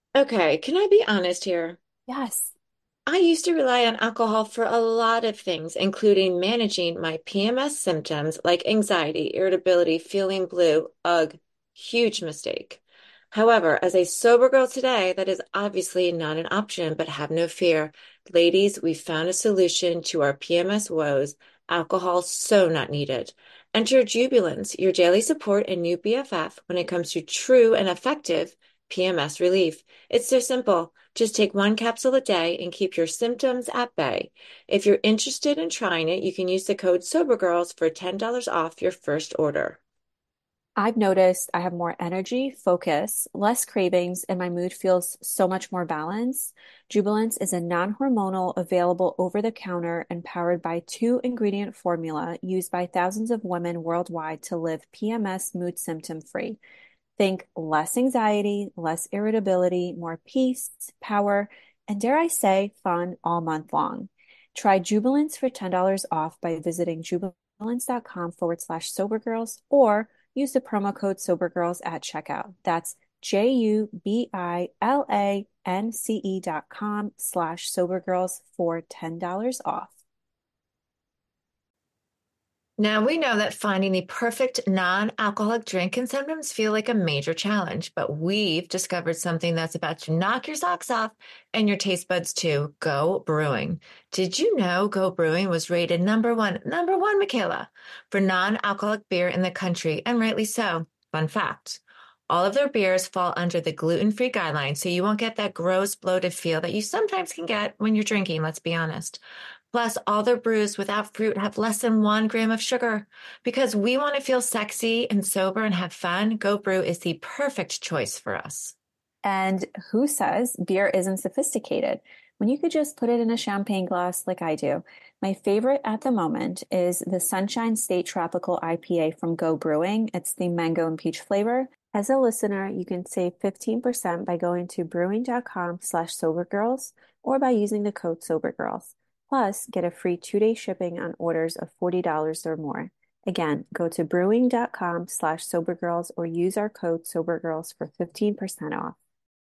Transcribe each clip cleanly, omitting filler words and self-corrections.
Okay, can I be honest here? Yes. I used to rely on alcohol for a lot of things, including managing my PMS symptoms like anxiety, irritability, feeling blue. Ugh, huge mistake. However, as a sober girl today, that is obviously not an option, but have no fear. Ladies, we found a solution to our PMS woes. Alcohol so not needed. Enter Jubilance, your daily support and new BFF when it comes to true and effective PMS relief. It's so simple. Just take one capsule a day and keep your symptoms at bay. If you're interested in trying it, you can use the code SOBERGIRLS for $10 off your first order. I've noticed I have more energy, focus, less cravings, and my mood feels so much more balanced. Jubilance is a non-hormonal, available over the counter, and powered by two-ingredient formula used by thousands of women worldwide to live PMS mood symptom free. Think less anxiety, less irritability, more peace, power, and dare I say, fun all month long. Try Jubilance for $10 off by visiting jubilance.com/sobergirls or use the promo code sobergirls at checkout. That's JUBILANCE.com/sobergirls for $10 off. Now, we know that finding the perfect non-alcoholic drink can sometimes feel like a major challenge, but we've discovered something that's about to knock your socks off and your taste buds too. Go Brewing. Did you know Go Brewing was rated number one, Michaela, for non-alcoholic beer in the country, and rightly so. Fun fact. All of their beers fall under the gluten-free guidelines, so you won't get that gross, bloated feel that you sometimes can get when you're drinking, let's be honest. Plus, all their brews without fruit have less than 1 gram of sugar. Because we want to feel sexy and sober and have fun, Go Brew is the perfect choice for us. And who says beer isn't sophisticated when you could just put it in a champagne glass like I do? My favorite at the moment is the Sunshine State Tropical IPA from Go Brewing. It's the mango and peach flavor. As a listener, you can save 15% by going to brewing.com/sobergirls or by using the code sobergirls. Plus, get a free 2-day shipping on orders of $40 or more. Again, go to brewing.com/sobergirls or use our code sobergirls for 15% off.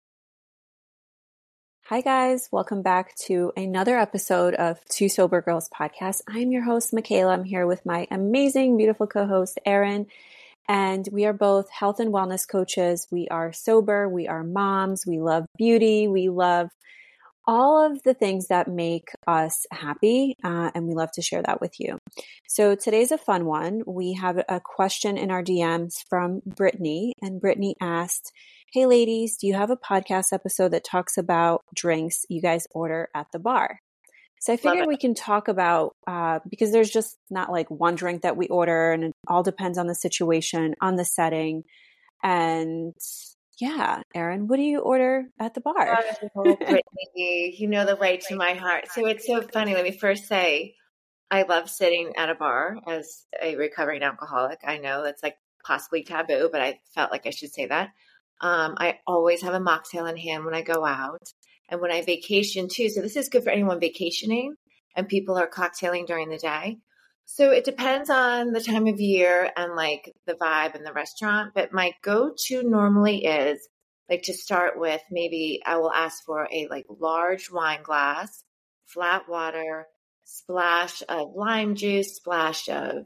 Hi, guys. Welcome back to another episode of Two Sober Girls podcast. I'm your host, Michaela. I'm here with my amazing, beautiful co host, Erin, and we are both health and wellness coaches. We are sober. We are moms. We love beauty. We love all of the things that make us happy, and we love to share that with you. So today's a fun one. We have a question in our DMs from Brittany, and Brittany asked, "Hey ladies, do you have a podcast episode that talks about drinks you guys order at the bar?" So I Love figured it. we can talk about, because there's just not like one drink that we order, and it all depends on the situation, on the setting. And yeah, Erin, what do you order at the bar? Oh, Brittany, you know the way to my heart. So it's so funny. Let me first say, I love sitting at a bar as a recovering alcoholic. I know that's like possibly taboo, but I felt like I should say that. I always have a mocktail in hand when I go out and when I vacation too. So this is good for anyone vacationing and people are cocktailing during the day. So it depends on the time of year and like the vibe in the restaurant. But my go-to normally is like to start with, maybe I will ask for a like large wine glass, flat water, splash of lime juice, splash of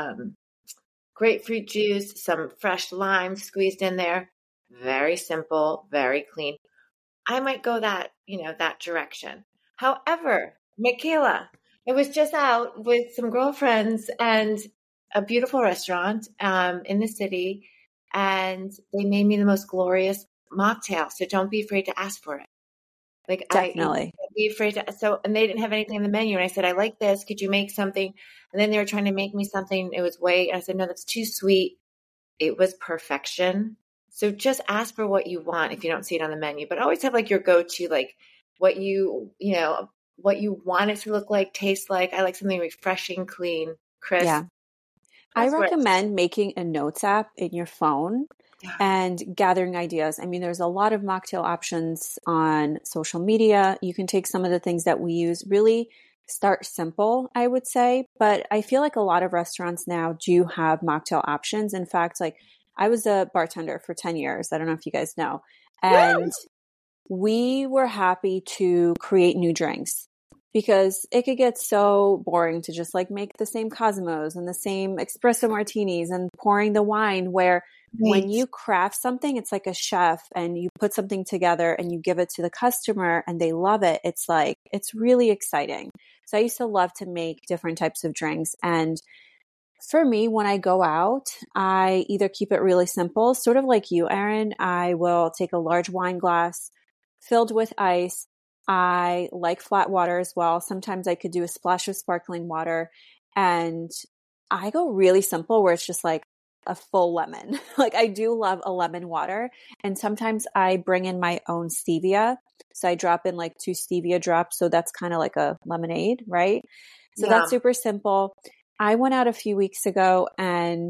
grapefruit juice, some fresh lime squeezed in there. Very simple, very clean. I might go that direction. However, Michaela, I was just out with some girlfriends and a beautiful restaurant in the city, and they made me the most glorious mocktail. So don't be afraid to ask for it. Definitely. Don't be afraid to. So, and they didn't have anything on the menu. And I said, I like this. Could you make something? And then they were trying to make me something. It was way, and I said, no, that's too sweet. It was perfection. So just ask for what you want if you don't see it on the menu, but always have like your go-to, like what what you want it to look like, taste like. I like something refreshing, clean, crisp. Yeah. I That's what, recommend making a notes app in your phone and gathering ideas. I mean, there's a lot of mocktail options on social media. You can take some of the things that we use, really start simple, I would say. But I feel like a lot of restaurants now do have mocktail options. In fact, like I was a bartender for 10 years. I don't know if you guys know. And woo! we were happy to create new drinks because it could get so boring to just like make the same Cosmos and the same espresso martinis and pouring the wine, where when Right. you craft something, it's like a chef and you put something together and you give it to the customer and they love it. It's like, it's really exciting. So I used to love to make different types of drinks. And for me, when I go out, I either keep it really simple, sort of like you, Erin. I will take a large wine glass filled with ice. I like flat water as well. Sometimes I could do a splash of sparkling water. And I go really simple where it's just like a full lemon. Like I do love a lemon water. And sometimes I bring in my own stevia. So I drop in like 2 stevia drops. So that's kind of like a lemonade, right? So Yeah. that's super simple. I went out a few weeks ago and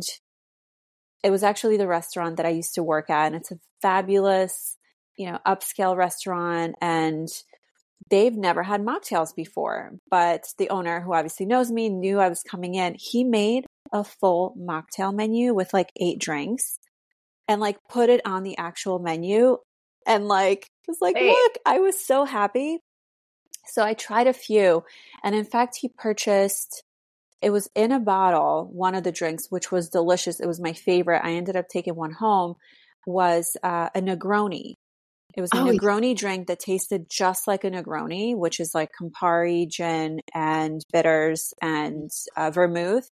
it was actually the restaurant that I used to work at. And it's a fabulous, upscale restaurant. And they've never had mocktails before. But the owner, who obviously knows me, knew I was coming in. He made a full mocktail menu with like 8 drinks and like put it on the actual menu. And like, was like, Hey. look, I was so happy. So I tried a few. And in fact, he purchased, it was in a bottle, one of the drinks, which was delicious. It was my favorite. I ended up taking one home, was a Negroni. It was a Oh, Negroni drink that tasted just like a Negroni, which is like Campari, gin, and bitters and vermouth.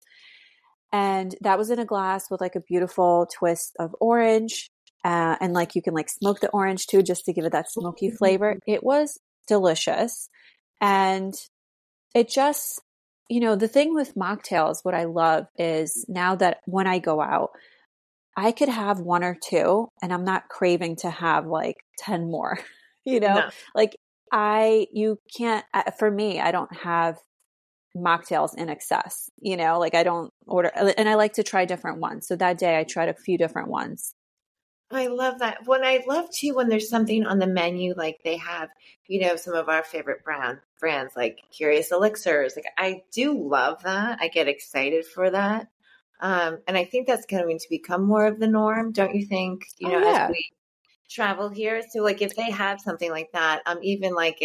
And that was in a glass with like a beautiful twist of orange. And like you can like smoke the orange too, just to give it that smoky flavor. It was delicious. And it just, the thing with mocktails, what I love is now that when I go out, I could have 1 or 2 and I'm not craving to have like 10 more, no. like you can't, for me, I don't have mocktails in excess, like I don't order, and I like to try different ones. So that day I tried a few different ones. I love that. When I love too, when there's something on the menu, like they have, some of our favorite brands like Curious Elixirs. Like I do love that. I get excited for that. And I think that's going to become more of the norm, don't you think? Oh As yeah. we travel here. So like if they have something like that, even like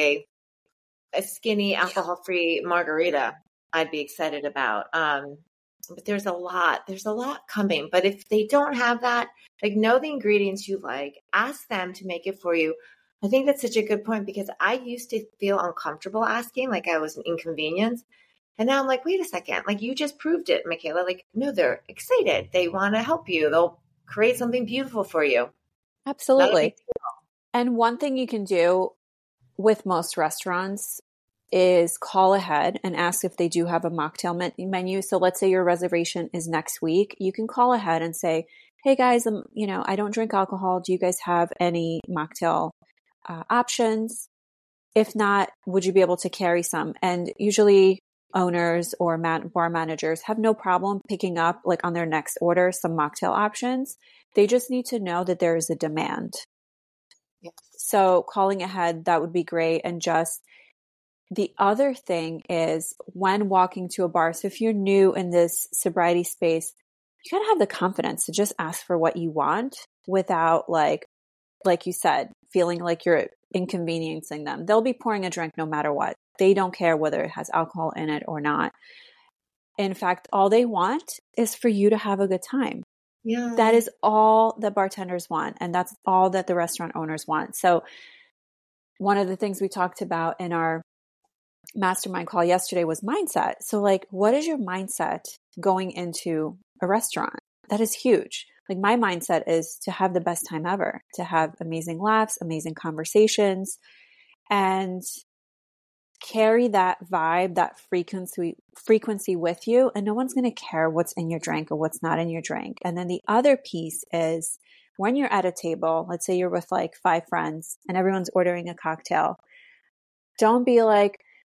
a skinny alcohol-free margarita, I'd be excited about. But there's a lot coming. But if they don't have that, like know the ingredients you like, ask them to make it for you. I think that's such a good point because I used to feel uncomfortable asking, like I was an inconvenience. And now I'm like, wait a second, like you just proved it, Michaela. Like, no, they're excited. They want to help you. They'll create something beautiful for you. Not a big Absolutely. And one thing you can do with most restaurants is call ahead and ask if they do have a mocktail menu. So let's say your reservation is next week. You can call ahead and say, hey guys, I don't drink alcohol. Do you guys have any mocktail options? If not, would you be able to carry some? And usually owners or bar managers have no problem picking up, like on their next order, some mocktail options. They just need to know that there is a demand. Yes. So calling ahead, that would be great. And just the other thing is when walking to a bar, so if you're new in this sobriety space, you gotta have the confidence to just ask for what you want without like you said, feeling like you're inconveniencing them. They'll be pouring a drink no matter what. They don't care whether it has alcohol in it or not. In fact, all they want is for you to have a good time. Yeah. That is all that bartenders want. And that's all that the restaurant owners want. So one of the things we talked about in our mastermind call yesterday was mindset. So like, what is your mindset going into a restaurant? That is huge. Like my mindset is to have the best time ever, to have amazing laughs, amazing conversations, and carry that vibe, that frequency with you. And no one's going to care what's in your drink or what's not in your drink. And then the other piece is when you're at a table, let's say you're with like 5 friends and everyone's ordering a cocktail. Don't be like,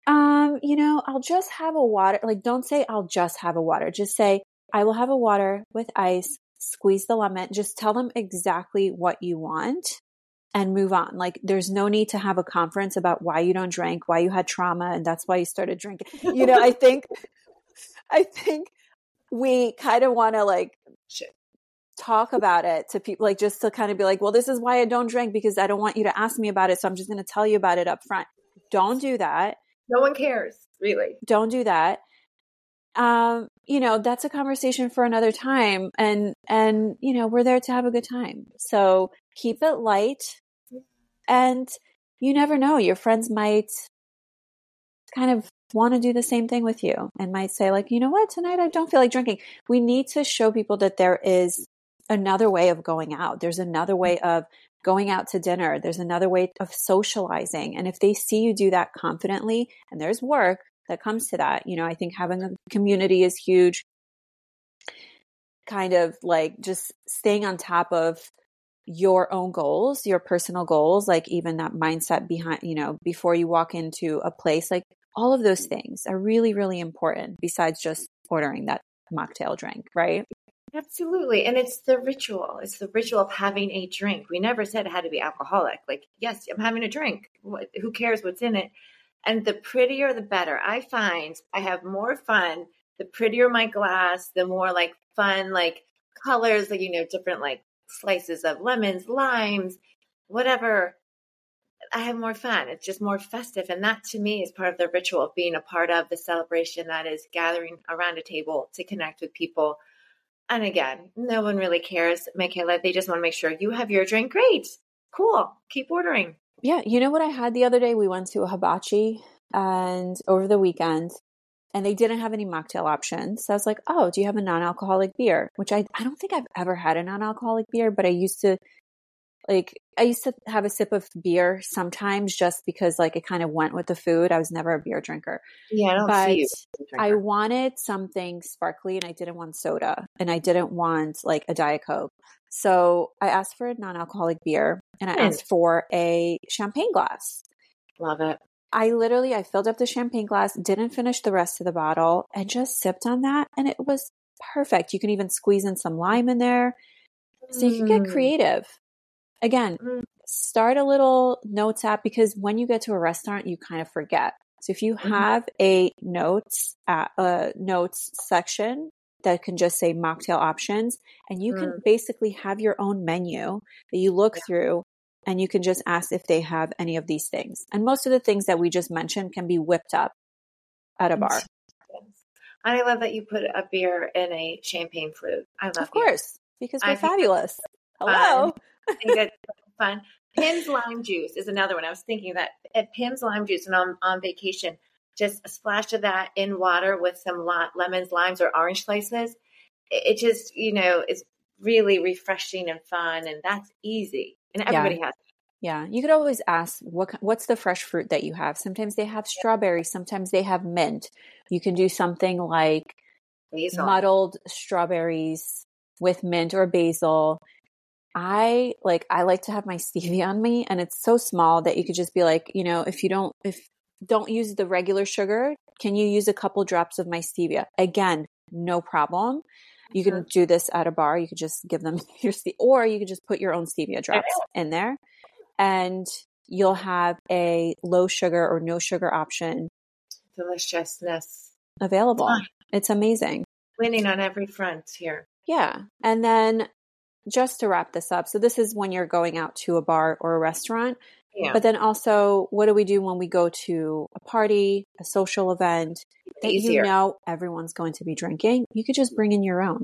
I'll just have a water. Like, don't say I'll just have a water. Just say, I will have a water with ice, squeeze the lemon. Just tell them exactly what you want and move on. Like, there's no need to have a conference about why you don't drink, why you had trauma, and that's why you started drinking. I think we kind of want to like talk about it to people, like just to kind of be like, well, this is why I don't drink because I don't want you to ask me about it. So I'm just going to tell you about it up front. Don't do that. No one cares, really. Don't do that. That's a conversation for another time. And, we're there to have a good time. So keep it light, and you never know, your friends might kind of want to do the same thing with you and might say like, you know what, tonight I don't feel like drinking. We need to show people that there is another way of going out. There's another way of going out to dinner. There's another way of socializing. And if they see you do that confidently, and there's work that comes to that, I think having a community is huge. Kind of like just staying on top of your own goals, your personal goals, like even that mindset behind, before you walk into a place, like all of those things are really, really important besides just ordering that mocktail drink, right? Absolutely. And it's the ritual. It's the ritual of having a drink. We never said it had to be alcoholic. Like, yes, I'm having a drink. Who cares what's in it? And the prettier, the better. I find I have more fun. The prettier my glass, the more like fun, like colors, like, different like slices of lemons, limes, whatever. I have more fun. It's just more festive. And that to me is part of the ritual of being a part of the celebration, that is gathering around a table to connect with people. And again, no one really cares, Michaela. They just want to make sure you have your drink. Great. Cool. Keep ordering. Yeah. You know what I had the other day? We went to a hibachi and over the weekend, and they didn't have any mocktail options. So I was like, oh, do you have a non-alcoholic beer? Which I don't think I've ever had a non-alcoholic beer, but I used to have a sip of beer sometimes just because like it kind of went with the food. I was never a beer drinker. Yeah, I don't see you. I wanted something sparkly, and I didn't want soda, and I didn't want like a Diet Coke. So I asked for a non-alcoholic beer, and I asked for a champagne glass. Love it. I filled up the champagne glass, didn't finish the rest of the bottle, and just sipped on that. And it was perfect. You can even squeeze in some lime in there. So you can get creative. Again, start a little notes app, because when you get to a restaurant, you kind of forget. So if you have a notes section that can just say mocktail options, and you can basically have your own menu that you look through, and you can just ask if they have any of these things. And most of the things that we just mentioned can be whipped up at a bar. I love that you put a beer in a champagne flute. I love it. Of course, because we're fabulous. Hello. I think that's fun. Pim's lime juice is another one. I was thinking that at Pim's lime juice, when I'm on vacation, just a splash of that in water with some lemons, limes, or orange slices. It just, is really refreshing and fun, and that's easy. And everybody has it. Yeah. You could always ask, what's the fresh fruit that you have? Sometimes they have strawberries. Sometimes they have mint. You can do something like basil, muddled strawberries with mint or basil. I like to have my stevia on me, and it's so small that you could just be like, if don't use the regular sugar, can you use a couple drops of my stevia? Again, no problem. You can do this at a bar. You could just give them your stevia, or you could just put your own stevia drops in there, and you'll have a low sugar or no sugar option. Deliciousness available. It's amazing. Winning on every front here. Yeah. And then just to wrap this up, so this is when you're going out to a bar or a restaurant. Yeah. But then also, what do we do when we go to a party, a social event that everyone's going to be drinking? You could just bring in your own.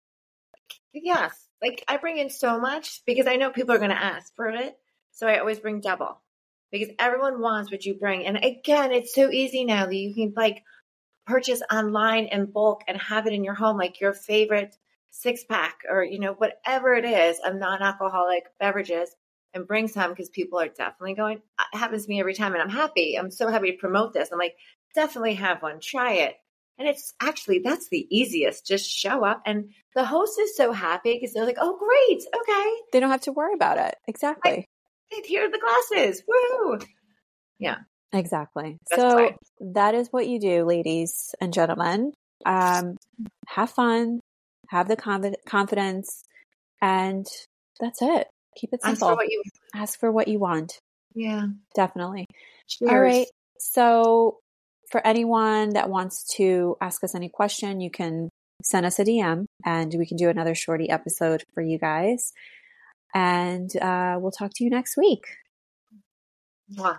Yes. Like I bring in so much because I know people are going to ask for it. So I always bring double because everyone wants what you bring. And again, it's so easy now that you can like purchase online in bulk and have it in your home, like your favorite 6-pack or, whatever it is of non-alcoholic beverages, and bring some because people are definitely going. It happens to me every time, and I'm happy. I'm so happy to promote this. I'm like, definitely have one. Try it. And it's actually, that's the easiest. Just show up. And the host is so happy because they're like, oh, great. Okay. They don't have to worry about it. Exactly. Here are the glasses. Woo. Yeah. Exactly. So that is what you do, ladies and gentlemen. Have fun. Have the confidence, and that's it. Keep it simple. Ask for what you want. Yeah, definitely. Cheers. All right. So for anyone that wants to ask us any question, you can send us a DM and we can do another shorty episode for you guys. And we'll talk to you next week. Wow.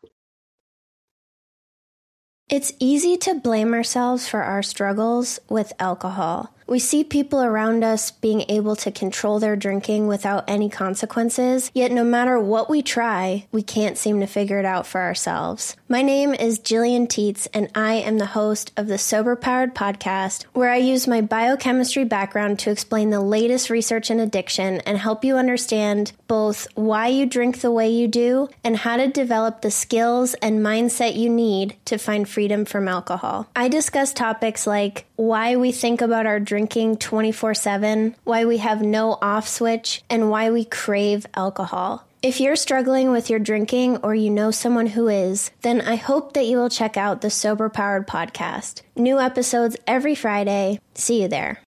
It's easy to blame ourselves for our struggles with alcohol. We see people around us being able to control their drinking without any consequences, yet no matter what we try, we can't seem to figure it out for ourselves. My name is Jillian Teets, and I am the host of the Sober Powered podcast, where I use my biochemistry background to explain the latest research in addiction and help you understand both why you drink the way you do and how to develop the skills and mindset you need to find freedom from alcohol. I discuss topics like why we think about our drinking 24/7, why we have no off switch, and why we crave alcohol. If you're struggling with your drinking or you know someone who is, then I hope that you will check out the Sober Powered podcast. New episodes every Friday. See you there.